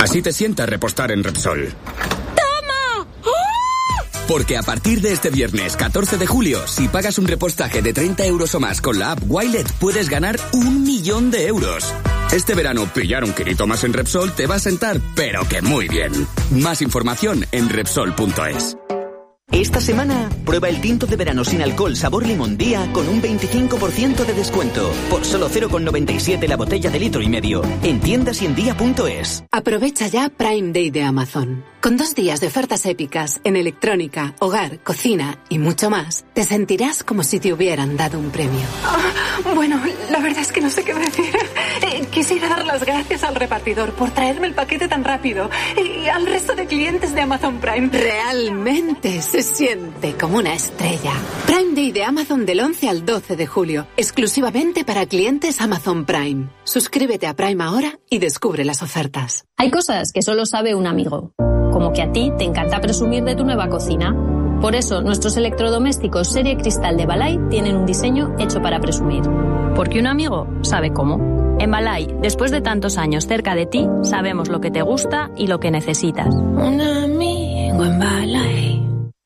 Así te sienta repostar en Repsol. ¡Toma! ¡Oh! Porque a partir de este viernes 14 de julio, si pagas un repostaje de 30 euros o más con la app Wilet, puedes ganar 1 millón de euros. Este verano, pillar un kilito más en Repsol te va a sentar, pero que muy bien. Más información en Repsol.es. Esta semana, prueba el tinto de verano sin alcohol sabor limón día con un 25% de descuento. Por solo 0,97 la botella de 1,5 litros. En tiendas y en día.es. Aprovecha ya Prime Day de Amazon. Con 2 días de ofertas épicas en electrónica, hogar, cocina y mucho más, te sentirás como si te hubieran dado un premio. Bueno, la verdad es que no sé qué decir. Quisiera dar las gracias al repartidor por traerme el paquete tan rápido y al resto de clientes de Amazon Prime. Realmente se siente como una estrella. Prime Day de Amazon del 11 al 12 de julio, exclusivamente para clientes Amazon Prime. Suscríbete a Prime ahora y descubre las ofertas. Hay cosas que solo sabe un amigo, como que a ti te encanta presumir de tu nueva cocina. Por eso, nuestros electrodomésticos serie cristal de Balay tienen un diseño hecho para presumir. Porque un amigo sabe cómo. En Balay, después de tantos años cerca de ti, sabemos lo que te gusta y lo que necesitas. Un amigo en Balay.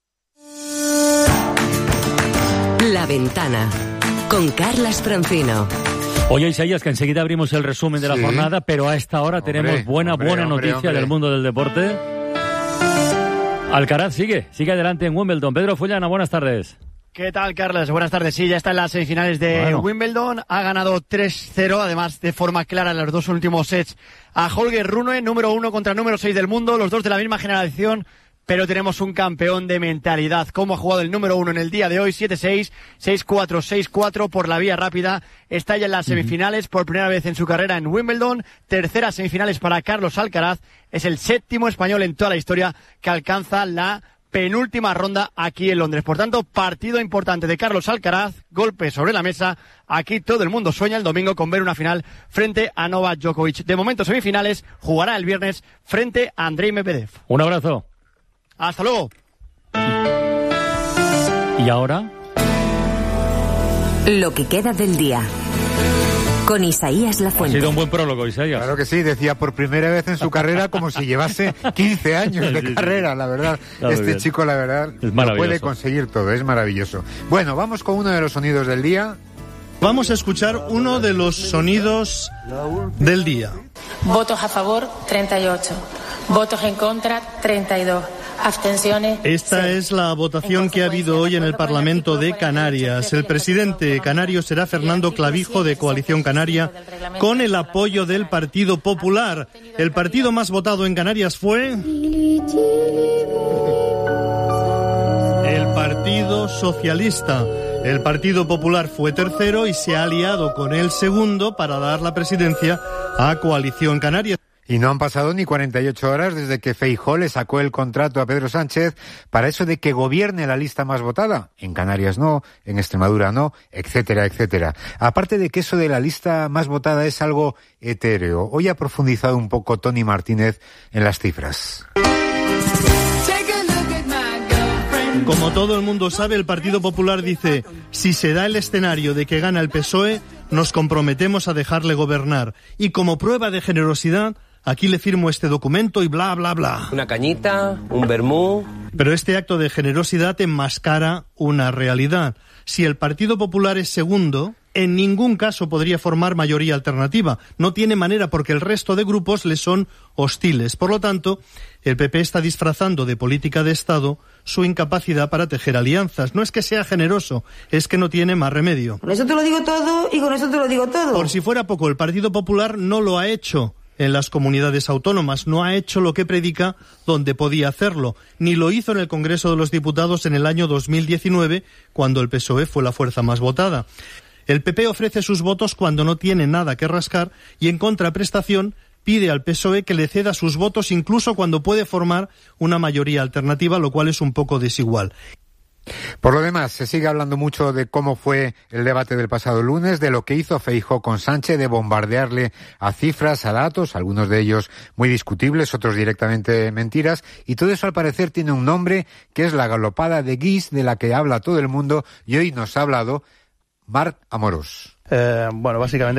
La Ventana, con Carlas Francino. Oye, Isaías, que enseguida abrimos el resumen de la jornada, pero a esta hora tenemos buena noticia del mundo del deporte. Alcaraz sigue adelante en Wimbledon. Pedro Fullana, buenas tardes. ¿Qué tal, Carlos? Buenas tardes. Sí, ya está en las semifinales de Wimbledon. Ha ganado 3-0, además de forma clara en los 2 últimos sets a Holger Rune, número 1 contra número 6 del mundo, los dos de la misma generación. Pero tenemos un campeón de mentalidad. ¿Cómo ha jugado el número 1 en el día de hoy? 7-6, 6-4, 6-4 por la vía rápida. Está ya en las semifinales por primera vez en su carrera en Wimbledon. Terceras semifinales para Carlos Alcaraz. Es el 7º español en toda la historia que alcanza la penúltima ronda aquí en Londres. Por tanto, partido importante de Carlos Alcaraz. Golpe sobre la mesa. Aquí todo el mundo sueña el domingo con ver una final frente a Novak Djokovic. De momento, semifinales. Jugará el viernes frente a Andrei Medvedev. Un abrazo. Hasta luego. ¿Y ahora? Lo que queda del día. Con Isaías Lafuente. Ha sido un buen prólogo, Isaías. Claro que sí, decía por primera vez en su carrera como si llevase 15 años de carrera, la verdad. Chico, la verdad, lo puede conseguir todo, es maravilloso. Bueno, vamos con uno de los sonidos del día. Vamos a escuchar uno de los sonidos del día. Votos a favor, 38. Votos en contra, 32. Abstenciones. Esta es la votación que ha habido hoy en el Parlamento de Canarias. El presidente canario será Fernando Clavijo, de Coalición Canaria, con el apoyo del Partido Popular. El partido más votado en Canarias fue el Partido Socialista. El Partido Popular fue tercero y se ha aliado con el segundo para dar la presidencia a Coalición Canaria. Y no han pasado ni 48 horas desde que Feijóo le sacó el contrato a Pedro Sánchez para eso de que gobierne la lista más votada. En Canarias no, en Extremadura no, etcétera, etcétera. Aparte de que eso de la lista más votada es algo etéreo. Hoy ha profundizado un poco Tony Martínez en las cifras. Como todo el mundo sabe, el Partido Popular dice: si se da el escenario de que gana el PSOE, nos comprometemos a dejarle gobernar. Y como prueba de generosidad, aquí le firmo este documento y bla, bla, bla. Una cañita, un vermú. Pero este acto de generosidad enmascara una realidad. Si el Partido Popular es segundo, en ningún caso podría formar mayoría alternativa. No tiene manera porque el resto de grupos le son hostiles. Por lo tanto, el PP está disfrazando de política de Estado su incapacidad para tejer alianzas. No es que sea generoso, es que no tiene más remedio. Con eso te lo digo todo y con eso te lo digo todo. Por si fuera poco, el Partido Popular no lo ha hecho en las comunidades autónomas, no ha hecho lo que predica donde podía hacerlo, ni lo hizo en el Congreso de los Diputados en el año 2019, cuando el PSOE fue la fuerza más votada. El PP ofrece sus votos cuando no tiene nada que rascar y en contraprestación pide al PSOE que le ceda sus votos incluso cuando puede formar una mayoría alternativa, lo cual es un poco desigual. Por lo demás, se sigue hablando mucho de cómo fue el debate del pasado lunes, de lo que hizo Feijóo con Sánchez, de bombardearle a cifras, a datos, algunos de ellos muy discutibles, otros directamente mentiras, y todo eso al parecer tiene un nombre, que es la galopada de Guix, de la que habla todo el mundo, y hoy nos ha hablado Marc Amorós. Bueno, básicamente